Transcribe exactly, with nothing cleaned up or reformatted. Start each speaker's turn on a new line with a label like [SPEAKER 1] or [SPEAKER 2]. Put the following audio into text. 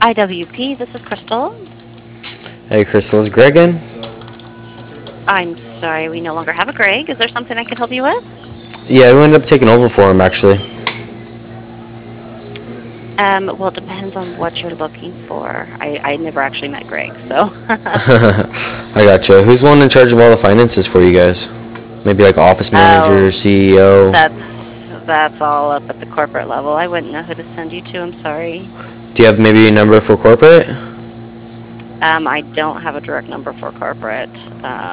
[SPEAKER 1] I W P, this is Crystal.
[SPEAKER 2] Hey, Crystal, is Greg in?
[SPEAKER 1] I'm sorry, we no longer have a Greg. Is there something I could help you with?
[SPEAKER 2] Yeah, we ended up taking over for him, actually.
[SPEAKER 1] Um, well, it depends on what you're looking for. I, I never actually met Greg, so.
[SPEAKER 2] I gotcha. Who's the one in charge of all the finances for you guys? Maybe like office manager,
[SPEAKER 1] Oh,
[SPEAKER 2] C E O?
[SPEAKER 1] that's that's all up at the corporate level. I wouldn't know who to send you to. I'm sorry.
[SPEAKER 2] Do you have maybe a number for corporate?
[SPEAKER 1] Um, I don't have a direct number for corporate. Um,